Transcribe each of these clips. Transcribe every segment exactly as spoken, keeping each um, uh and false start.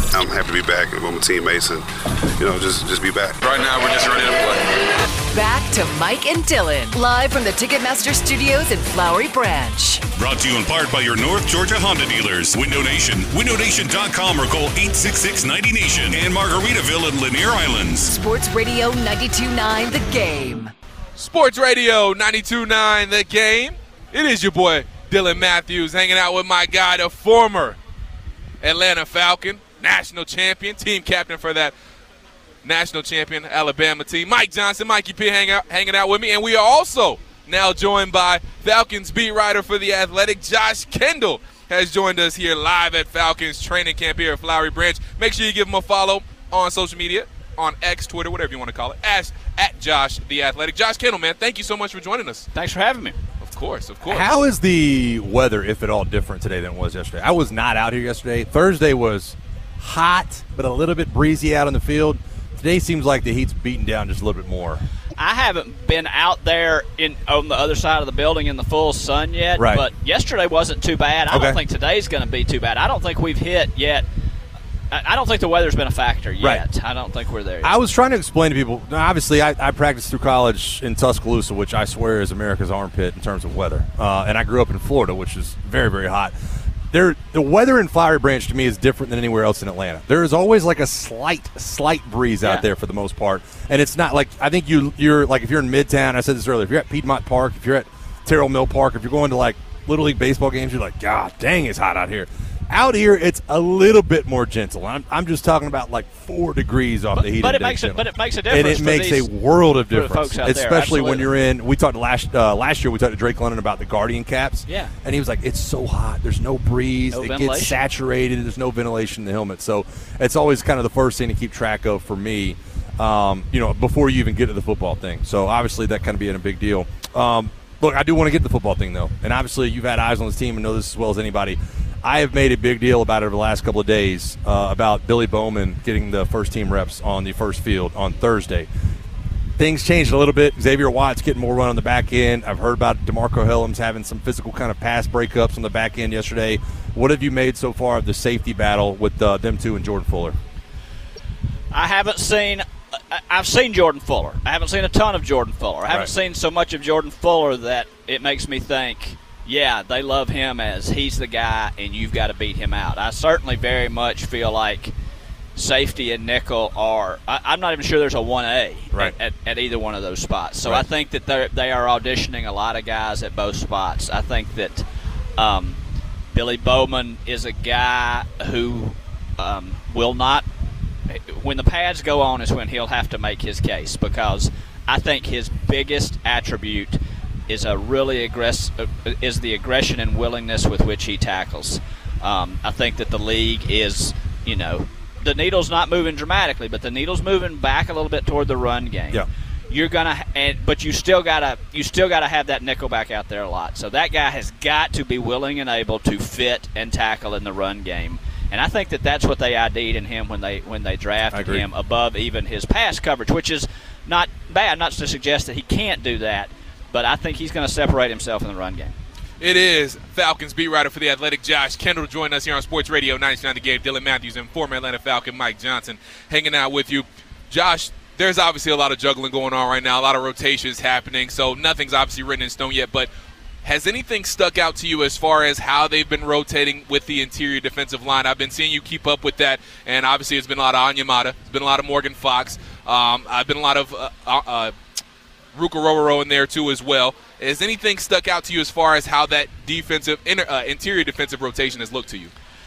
I'm happy to be back with my teammates and, you know, just, just be back. Right now, we're just ready to play. Back to Mike and Dylan, live from the Ticketmaster Studios in Flowery Branch. Brought to you in part by your North Georgia Honda dealers, Window Nation, window nation dot com, or call eight six six, ninety nation, and Margaritaville and Lanier Islands. Sports Radio ninety-two point nine The Game. Sports Radio ninety-two point nine The Game. It is your boy Dylan Matthews hanging out with my guy, the former Atlanta Falcon, national champion, team captain for that national champion Alabama team, Mike Johnson. Mikey P hang out, hanging out with me. And we are also now joined by Falcons beat writer for The Athletic, Josh Kendall, has joined us here live at Falcons training camp here at Flowery Branch. Make sure you give him a follow on social media, on X, Twitter, whatever you want to call it, as at Josh The Athletic. Josh Kendall, man, thank you so much for joining us. Thanks for having me. Of course, of course. How is the weather, if at all, different today than it was yesterday? I was not out here yesterday. Thursday was hot, but a little bit breezy out in the field. Today seems like the heat's beating down just a little bit more. I haven't been out there in on the other side of the building in the full sun yet, right. But yesterday wasn't too bad. I okay. don't think today's going to be too bad. I don't think we've hit yet. I don't think the weather's been a factor yet. Right. I don't think we're there yet. I was trying to explain to people, obviously I, I practiced through college in Tuscaloosa, which I swear is America's armpit in terms of weather. Uh, and I grew up in Florida, which is very, very hot. There, the weather in Flowery Branch to me is different than anywhere else in Atlanta. There is always like a slight, slight breeze yeah. out there for the most part. And it's not like, I think you, you're like if you're in Midtown, I said this earlier, if you're at Piedmont Park, if you're at Terrell Mill Park, if you're going to like Little League baseball games, you're like, God dang, it's hot out here. Out here, it's a little bit more gentle. I'm, I'm just talking about like four degrees off but, the heat. But it makes it, but it makes a difference. And it for makes these, a world of difference, folks out especially there. when you're in. We talked last uh, last year. We talked to Drake London about the Guardian caps. Yeah, and he was like, "It's so hot. There's no breeze. No it ventilation. gets saturated. There's no ventilation in the helmet." So it's always kind of the first thing to keep track of for me. Um, you know, before you even get to the football thing. So obviously that kind of being a big deal. Um, look, I do want to get to the football thing though, and obviously you've had eyes on this team and know this as well as anybody. I have made a big deal about it over the last couple of days uh, about Billy Bowman getting the first team reps on the first field on Thursday. Things changed a little bit. Xavier Watts getting more run on the back end. I've heard about DeMarco Hellams having some physical kind of pass breakups on the back end yesterday. What have you made so far of the safety battle with uh, them two and Jordan Fuller? I haven't seen – I've seen Jordan Fuller. I haven't seen a ton of Jordan Fuller. I haven't right. seen so much of Jordan Fuller that it makes me think – yeah, they love him as he's the guy, and you've got to beat him out. I certainly very much feel like safety and nickel are I, – I'm not even sure there's a one A right. at, at, at either one of those spots. So right. I think that they are auditioning a lot of guys at both spots. I think that um, Billy Bowman is a guy who um, will not – when the pads go on is when he'll have to make his case, because I think his biggest attribute – is a really aggressive is the aggression and willingness with which he tackles. Um, I think that the league is, you know, the needle's not moving dramatically, but the needle's moving back a little bit toward the run game. Yeah. You're gonna, and, but you still gotta, you still gotta have that nickel back out there a lot. So that guy has got to be willing and able to fit and tackle in the run game. And I think that that's what they I D'd in him when they when they drafted him above even his pass coverage, which is not bad. Not to suggest that he can't do that. But I think he's going to separate himself in the run game. It is Falcons beat writer for The Athletic, Josh Kendall, joining us here on Sports Radio ninety-two point nine The Game. Dylan Matthews and former Atlanta Falcon Mike Johnson hanging out with you. Josh, there's obviously a lot of juggling going on right now, a lot of rotations happening, so nothing's obviously written in stone yet. But has anything stuck out to you as far as how they've been rotating with the interior defensive line? I've been seeing you keep up with that, and obviously it's been a lot of Onyemata. It's been a lot of Morgan Fox. Um, I've been a lot of uh, uh, Rukarororo in there too as well. Has anything stuck out to you as far as how that defensive inter, uh, interior defensive rotation has looked to you?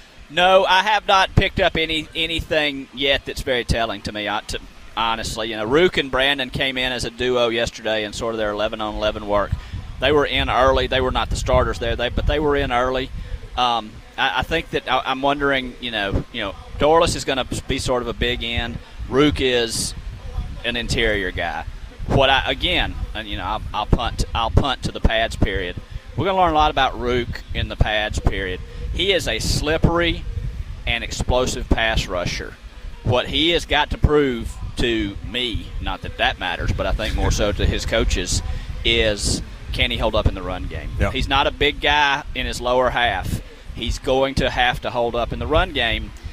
No, I have not picked up any anything yet that's very telling to me. To, honestly, you know, Rook and Brandon came in as a duo yesterday in sort of their eleven on eleven work. They were in early. They were not the starters there, they but they were in early. Um, I, I think that I, I'm wondering, you know, you know, Dorless is going to be sort of a big end. Rook is an interior guy. What I again, and you know, I'll, I'll punt. I'll punt to the pads period. We're going to learn a lot about Rook in the pads period. He is a slippery and explosive pass rusher. What he has got to prove to me, not that that matters, but I think more so to his coaches, is can he hold up in the run game? Yep. He's not a big guy in his lower half. He's going to have to hold up in the run game.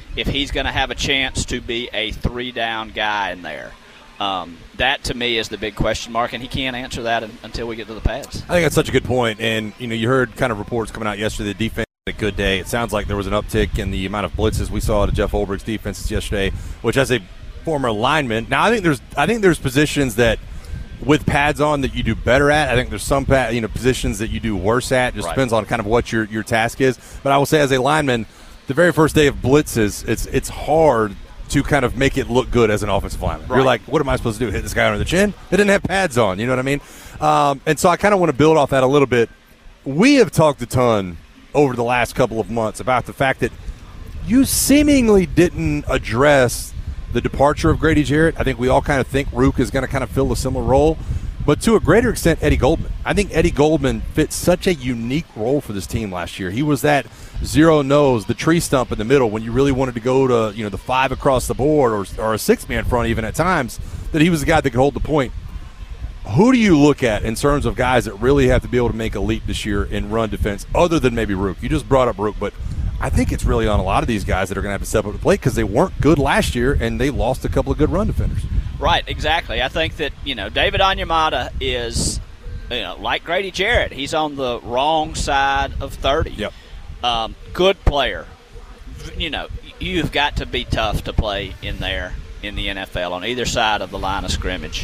if he's going to have a chance to be a three-down guy in there. Um, that, to me, is the big question mark, and he can't answer that in, until we get to the pads. I think that's such a good point. And, you know, you heard kind of reports coming out yesterday, the defense had a good day. It sounds like there was an uptick in the amount of blitzes we saw to Jeff Ulbricht's defenses yesterday, which as a former lineman. Now, I think there's I think there's positions that with pads on that you do better at. I think there's some pad, you know positions that you do worse at. Just right. depends on kind of what your, your task is. But I will say as a lineman, the very first day of blitzes, it's it's hard to kind of make it look good as an offensive lineman. Right. You're like, what am I supposed to do, hit this guy under the chin? They didn't have pads on, you know what I mean? Um, and so I kind of want to build off that a little bit. We have talked a ton over the last couple of months about the fact that you seemingly didn't address the departure of Grady Jarrett. I think we all kind of think Rook is going to kind of fill a similar role. But to a greater extent, Eddie Goldman. I think Eddie Goldman fit such a unique role for this team last year. He was that zero nose, the tree stump in the middle when you really wanted to go to, you know, the five across the board or, or a six-man front even at times, that he was the guy that could hold the point. Who do you look at in terms of guys that really have to be able to make a leap this year in run defense other than maybe Rook? You just brought up Rook, but I think it's really on a lot of these guys that are going to have to step up to the plate because they weren't good last year and they lost a couple of good run defenders. Right, exactly. I think that, you know, David Onyemata is, you know, like Grady Jarrett. He's on the wrong side of thirty. Yep. Um, good player. You know, you've got to be tough to play in there in the N F L on either side of the line of scrimmage.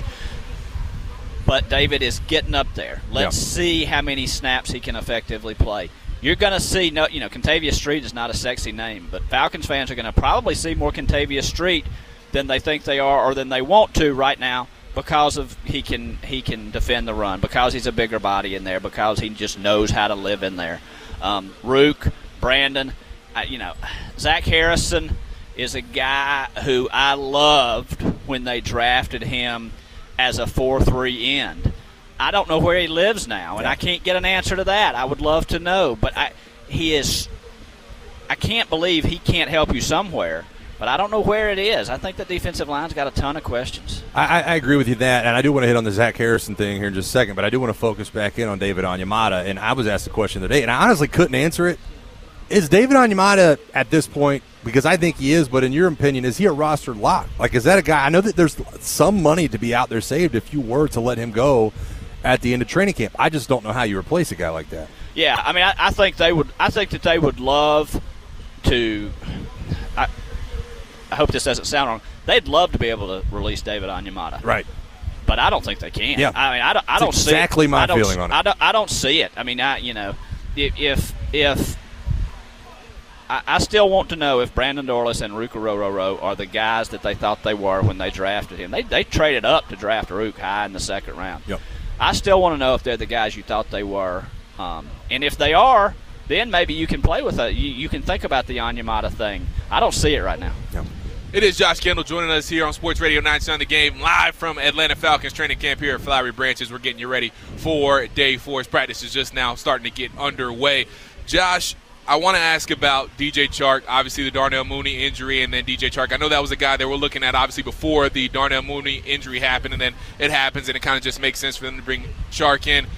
But David is getting up there. Let's yep. see how many snaps he can effectively play. You're going to see, no, you know, Contavious Street is not a sexy name, but Falcons fans are going to probably see more Contavious Street than they think they are or than they want to right now because of he can he can defend the run, because he's a bigger body in there, because he just knows how to live in there. Um, Rook, Brandon, I, you know, Zach Harrison is a guy who I loved when they drafted him as a four three end. I don't know where he lives now, and yeah. I can't get an answer to that. I would love to know, but I he is – I can't believe he can't help you somewhere. But I don't know where it is. I think the defensive line's got a ton of questions. I, I agree with you that, and I do want to hit on the Zach Harrison thing here in just a second, but I do want to focus back in on David Onyemata. And I was asked the question today, and I honestly couldn't answer it. Is David Onyemata at this point, because I think he is, but in your opinion, is he a roster lock? Like, is that a guy? I know that there's some money to be out there saved if you were to let him go at the end of training camp. I just don't know how you replace a guy like that. Yeah, I mean, I, I think they would. I think that they would love to. I, I hope this doesn't sound wrong. They'd love to be able to release David Onyemata. Right. But I don't think they can. Yeah. I mean, I don't, I don't see exactly it. my I don't, feeling on it. I don't, I don't see it. I mean, I, you know, if if I, I still want to know if Brandon Dorlus and Rook Orororo are the guys that they thought they were when they drafted him. They they traded up to draft Rook high in the second round. Yep. I still want to know if they're the guys you thought they were. Um, and if they are, then maybe you can play with it. You, you can think about the Onyemata thing. I don't see it right now. Yep. It is Josh Kendall joining us here on Sports Radio ninety on the Game, live from Atlanta Falcons training camp here at Flowery Branches. We're getting you ready for day four. Practice is just now starting to get underway. Josh, I want to ask about D J Chark, obviously the Darnell Mooney injury, and then D J Chark. I know that was a guy that we're looking at, obviously, before the Darnell Mooney injury happened, and then it happens, and it kind of just makes sense for them to bring Chark in.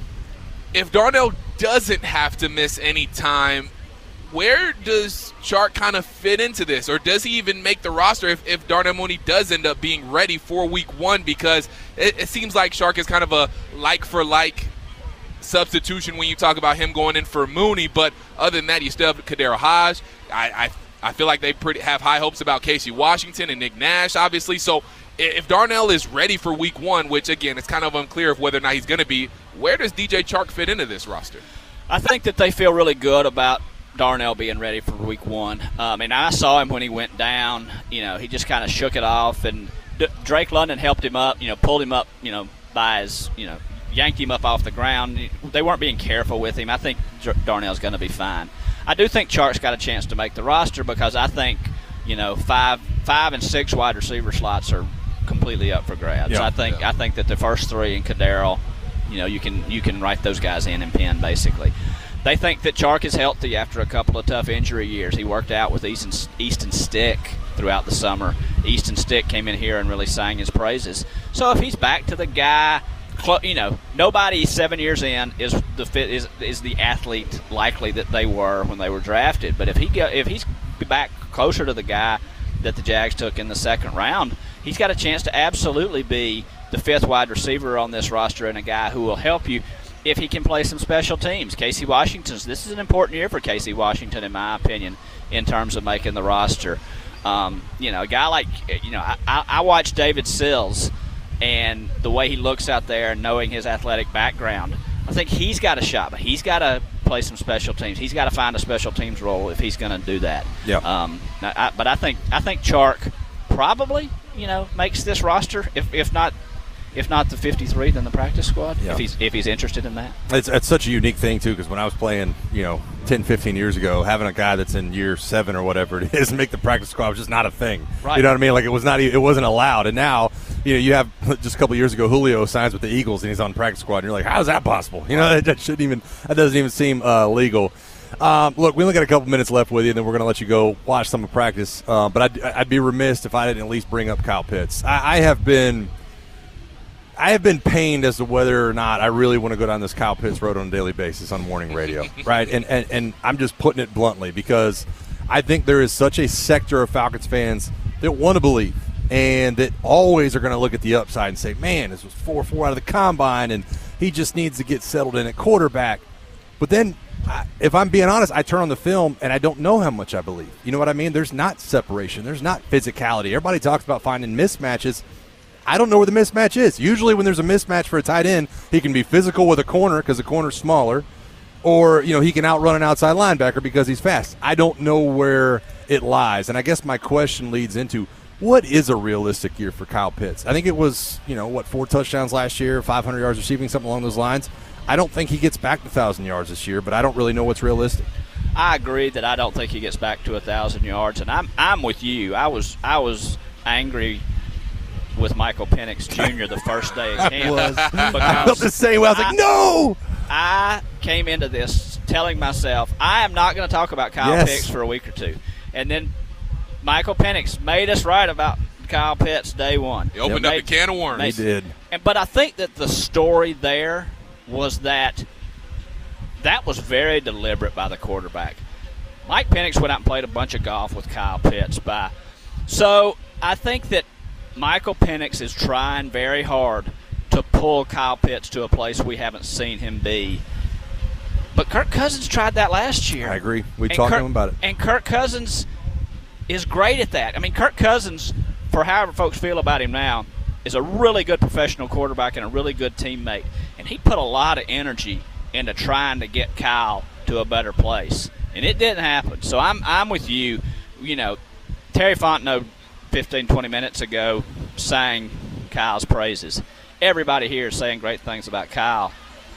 If Darnell doesn't have to miss any time, where does Chark kind of fit into this? Or does he even make the roster if, if Darnell Mooney does end up being ready for week one? Because it, it seems like Chark is kind of a like-for-like substitution when you talk about him going in for Mooney. But other than that, you still have Kadero Hodge. I, I I feel like they pretty have high hopes about Casey Washington and Nick Nash, obviously. So if Darnell is ready for week one, which, again, it's kind of unclear of whether or not he's going to be, where does D J Chark fit into this roster? I think that they feel really good about Darnell being ready for week one. Um, and I saw him when he went down. You know, he just kind of shook it off. And D- Drake London helped him up, you know, pulled him up, you know, by his, you know, yanked him up off the ground. They weren't being careful with him. I think Darnell's going to be fine. I do think Chark's got a chance to make the roster because I think, you know, five five and six wide receiver slots are completely up for grabs. Yeah. I think I think that the first three in Kadero, you know, you can you can write those guys in and pin basically. They think that Chark is healthy after a couple of tough injury years. He worked out with Easton, Easton Stick throughout the summer. Easton Stick came in here and really sang his praises. So if he's back to the guy, you know, nobody seven years in is the fit is is the athlete likely that they were when they were drafted. But if he go, if he's back closer to the guy that the Jags took in the second round, he's got a chance to absolutely be the fifth wide receiver on this roster and a guy who will help you if he can play some special teams. Casey Washington's, this is an important year for Casey Washington, in my opinion, in terms of making the roster. Um, you know, a guy like, you know, I, I watch David Sills and the way he looks out there and knowing his athletic background. I think he's got a shot, but he's got to play some special teams. He's got to find a special teams role if he's going to do that. Yeah. Um, I, but I think I think Chark probably, you know, makes this roster. If if not, if not the fifty-three, then the practice squad. Yeah. If he's if he's interested in that. It's, it's such a unique thing too, because when I was playing, you know, ten, fifteen years ago, having a guy that's in year seven or whatever it is make the practice squad was just not a thing. Right. You know what I mean? Like it was not, it wasn't allowed. And now, you know, you have just a couple of years ago, Julio signs with the Eagles and he's on the practice squad, and you're like, how is that possible? You know, that, that shouldn't even, that doesn't even seem uh, legal. Um, look, we only got a couple minutes left with you, and then we're going to let you go watch some of practice. Uh, but I'd, I'd be remiss if I didn't at least bring up Kyle Pitts. I, I have been. I have been pained as to whether or not I really want to go down this Kyle Pitts road on a daily basis on morning radio, right? And, and and I'm just putting it bluntly because I think there is such a sector of Falcons fans that want to believe and that always are going to look at the upside and say, man, this was four four out of the combine, and he just needs to get settled in at quarterback. But then, if I'm being honest, I turn on the film and I don't know how much I believe. You know what I mean? There's not separation. There's not physicality. Everybody talks about finding mismatches. I don't know where the mismatch is. Usually when there's a mismatch for a tight end, he can be physical with a corner because the corner's smaller, or, you know, he can outrun an outside linebacker because he's fast. I don't know where it lies. And I guess my question leads into, what is a realistic year for Kyle Pitts? I think it was, you know, what, four touchdowns last year, five hundred yards receiving, something along those lines. I don't think he gets back to one thousand yards this year, but I don't really know what's realistic. I agree that I don't think he gets back to one thousand yards, and I'm I'm with you. I was I was angry with Michael Penix Junior the first day of camp. I felt the same way. I was like, I, no! I came into this telling myself, I am not going to talk about Kyle Yes. Pitts for a week or two. And then Michael Penix made us right about Kyle Pitts day one. He opened Made- up a can of worms. He did. And, but I think that the story there was that that was very deliberate by the quarterback. Mike Penix went out and played a bunch of golf with Kyle Pitts. By, so I think that Michael Penix is trying very hard to pull Kyle Pitts to a place we haven't seen him be. But Kirk Cousins tried that last year. I agree. We And talked to Kirk- him about it. And Kirk Cousins is great at that. I mean, Kirk Cousins, for however folks feel about him now, is a really good professional quarterback and a really good teammate. And he put a lot of energy into trying to get Kyle to a better place. And it didn't happen. So I'm I'm with you. You know, Terry Fontenot fifteen, twenty minutes ago sang Kyle's praises. Everybody here is saying great things about Kyle.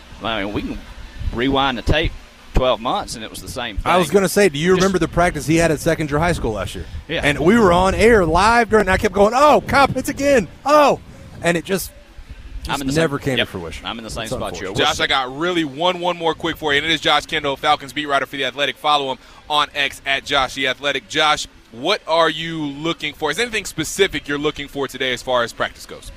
I mean, we can rewind the tape twelve months, and it was the same thing. I was going to say, do you Just- remember the practice he had at Second Year High School last year? Yeah. And we were on air live during, and I kept going, oh, Kyle Pitts again, oh. And it just, just I'm in the never same, came yep, to fruition. I'm in the same It's spot you're. unfortunate. Josh, I got really one one more quick for you, and it is Josh Kendall, Falcons beat writer for The Athletic. Follow him on X at Josh the Athletic. Josh, what are you looking for? Is there anything specific you're looking for today as far as practice goes?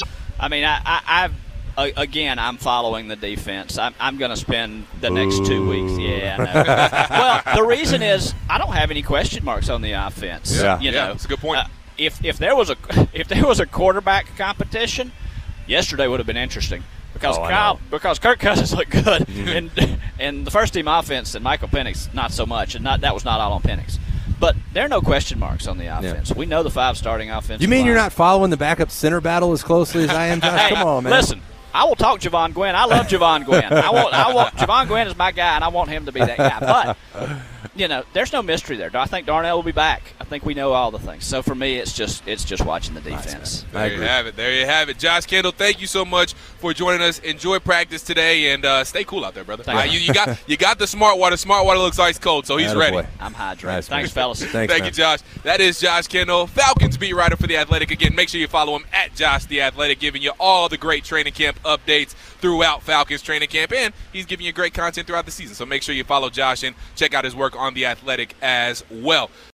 I mean, I, I, I've uh, again, I'm following the defense. I'm, I'm going to spend the next two weeks. Yeah, I know. Well, the reason is I don't have any question marks on the offense. Yeah. you Yeah, know, that's a good point. Uh, if if there was a if there was a quarterback competition, yesterday would have been interesting because Oh, I Kyle know. because Kirk Cousins looked good and and the first team offense and Michael Penix not so much, and not that was not all on Penix. But there are no question marks on the offense. We know the five starting offense. You mean you're not following the backup center battle as closely as I am, Josh? Hey, Come on, man. Listen, I will talk Javon Gwynn. I love Javon Gwynn. I want, I want Javon Gwynn is my guy, and I want him to be that guy. But you know, there's no mystery there. I think Darnell will be back. I think we know all the things. So for me, it's just it's just watching the defense. There you have it. There you have it. Josh Kendall, thank you so much for joining us. Enjoy practice today, and uh, stay cool out there, brother. Thank Uh, you. you, you got you got the smart water. Smart water looks ice cold, so he's Attaboy. ready. I'm hydrated. Nice, man. Thanks, fellas. Thanks, Thank man. you, Josh. That is Josh Kendall, Falcons beat writer for The Athletic. Again, make sure you follow him at Josh the Athletic, giving you all the great training camp updates throughout Falcons training camp, and he's giving you great content throughout the season. So make sure you follow Josh and check out his work on The Athletic as well.